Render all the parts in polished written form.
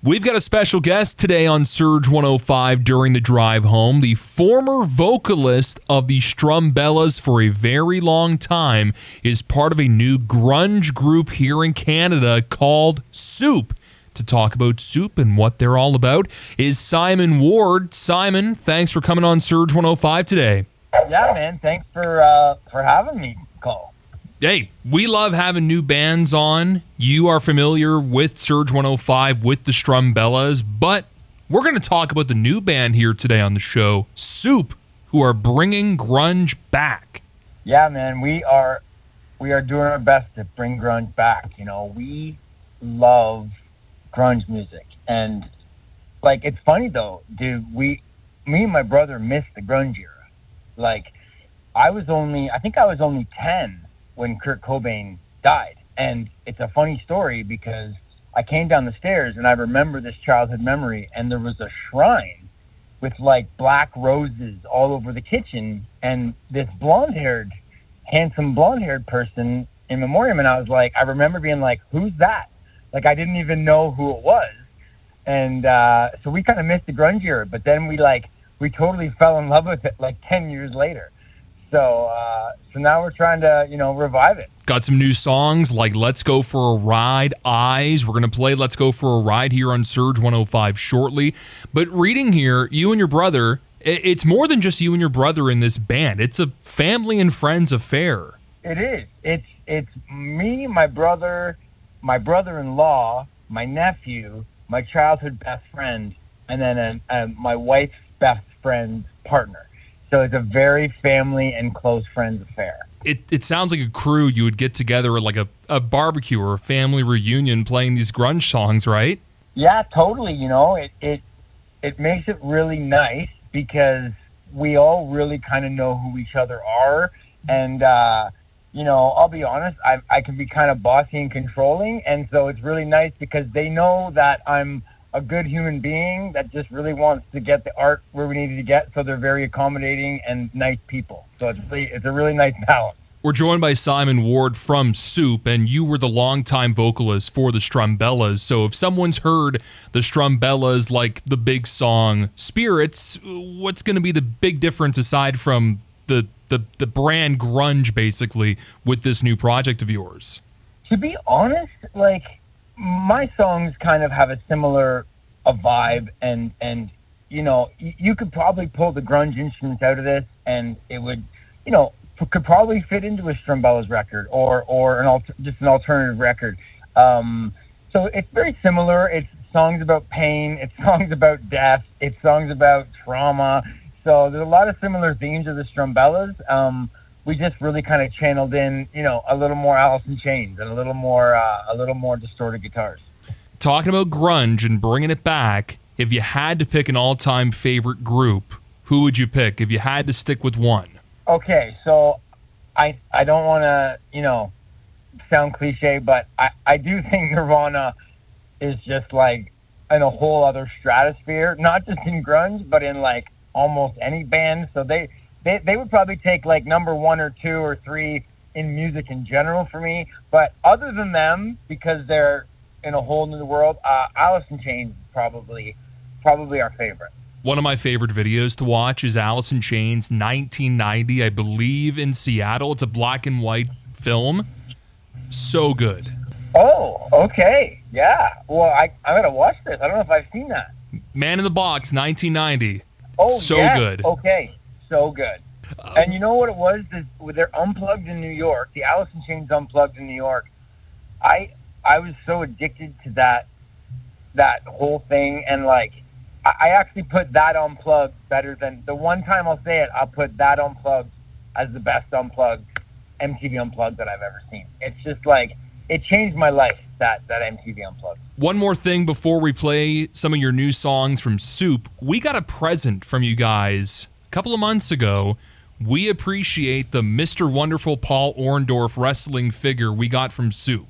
We've got a special guest today on Surge 105 during the drive home. The former vocalist of the Strumbellas for a very long time is part of a new grunge group here in Canada called Soup. To talk about Soup and what they're all about is Simon Ward. Simon, thanks for coming on Surge 105 today. Yeah, man. Thanks for having me, Cole. Hey, we love having new bands on. You are familiar with Surge 105, with the Strumbellas, but we're going to talk about the new band here today on the show, Soup, who are bringing grunge back. Yeah, man, we are doing our best to bring grunge back. You know, we love grunge music, and like, it's funny though, dude. Me and my brother missed the grunge era. Like, I think I was only 10 when Kurt Cobain died. And it's a funny story because I came down the stairs and I remember this childhood memory, and there was a shrine with like black roses all over the kitchen and this handsome blonde-haired person in memoriam. And I remember being like, who's that? Like, I didn't even know who it was. And so we kind of missed the grunge era, but then we totally fell in love with it like 10 years later. So now we're trying to, revive it. Got some new songs like Let's Go for a Ride, Eyes. We're going to play Let's Go for a Ride here on Surge 105 shortly. But reading here, you and your brother, it's more than just you and your brother in this band. It's a family and friends affair. It is. It's me, my brother, my brother-in-law, my nephew, my childhood best friend, and then my wife's best friend's partner. So it's a very family and close friends affair. It sounds like a crew you would get together at like a barbecue or a family reunion playing these grunge songs, right? Yeah, totally. It makes it really nice because we all really kind of know who each other are. And, I'll be honest, I can be kind of bossy and controlling. And so it's really nice because they know that I'm a good human being that just really wants to get the art where we need to get. So they're very accommodating and nice people. So it's a really nice balance. We're joined by Simon Ward from Soup, and you were the longtime vocalist for the Strumbellas. So if someone's heard the Strumbellas, like the big song Spirits, what's going to be the big difference aside from the brand grunge, basically, with this new project of yours? To be honest, like, my songs kind of have a similar vibe, and you could probably pull the grunge instruments out of this, and it would, could probably fit into a Strumbellas record or just an alternative record. So it's very similar. It's songs about pain. It's songs about death. It's songs about trauma. So there's a lot of similar themes of the Strumbellas. We just really kind of channeled in, a little more Alice in Chains and a little more distorted guitars. Talking about grunge and bringing it back, if you had to pick an all-time favorite group, who would you pick if you had to stick with one? Okay, so I don't want to, sound cliche, but I do think Nirvana is just like in a whole other stratosphere, not just in grunge, but in like almost any band. So they would probably take like number 1 or 2 or 3 in music in general for me. But other than them, because they're in a whole new world, Alice in Chains is probably our favorite. One of my favorite videos to watch is Alice in Chains 1990, I believe, in Seattle. It's a black and white film. So good. Oh, okay. Yeah. Well, I'm going to watch this. I don't know if I've seen that. Man in the Box 1990. Oh, so yes. good. Okay. So good. And you know what it was? They're Unplugged in New York, the Alice in Chains Unplugged in New York. I was so addicted to that whole thing, and like I actually put that Unplugged better than the one time I'll say it. I'll put that Unplugged as the best Unplugged, MTV Unplugged that I've ever seen. It's just like it changed my life. That MTV Unplugged. One more thing before we play some of your new songs from Soup, we got a present from you guys a couple of months ago. We appreciate the Mr. Wonderful Paul Orndorff wrestling figure we got from Soup.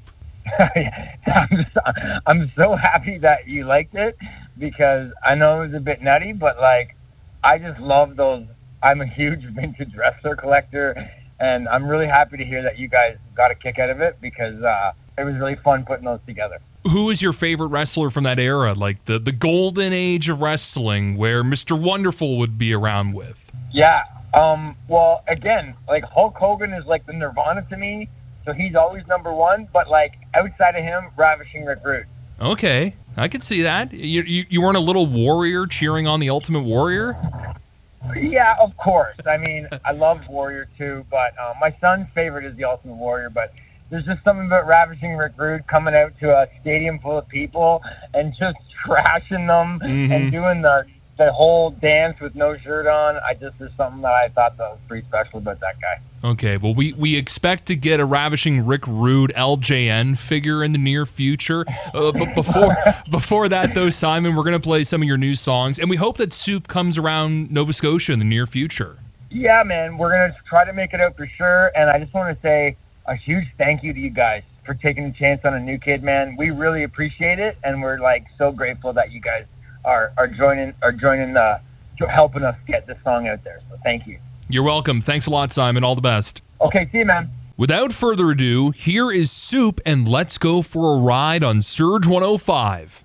I'm so happy that you liked it because I know it was a bit nutty, but like I just love those. I'm a huge vintage wrestler collector, and I'm really happy to hear that you guys got a kick out of it because it was really fun putting those together. Who is your favorite wrestler from that era? Like the golden age of wrestling where Mr. Wonderful would be around with? Yeah. Well, again, like Hulk Hogan is like the Nirvana to me, so he's always number one. But like outside of him, Ravishing Rick Rude. Okay, I could see that. You weren't a little warrior cheering on the Ultimate Warrior? Yeah, of course. I mean, I love Warrior too, but my son's favorite is the Ultimate Warrior. But there's just something about Ravishing Rick Rude coming out to a stadium full of people and just trashing them and doing the whole dance with no shirt on. There's something that I thought that was pretty special about that guy. Okay, well, we expect to get a Ravishing Rick Rude LJN figure in the near future. But before that, though, Simon, we're going to play some of your new songs, and we hope that Soup comes around Nova Scotia in the near future. Yeah, man, we're going to try to make it out for sure, and I just want to say a huge thank you to you guys for taking a chance on a new kid, man. We really appreciate it, and we're like so grateful that you guys are joining helping us get this song out there. So thank you. You're welcome. Thanks a lot, Simon. All the best. Okay, see you, man. Without further ado, here is Soup, and let's go for a ride on Surge 105.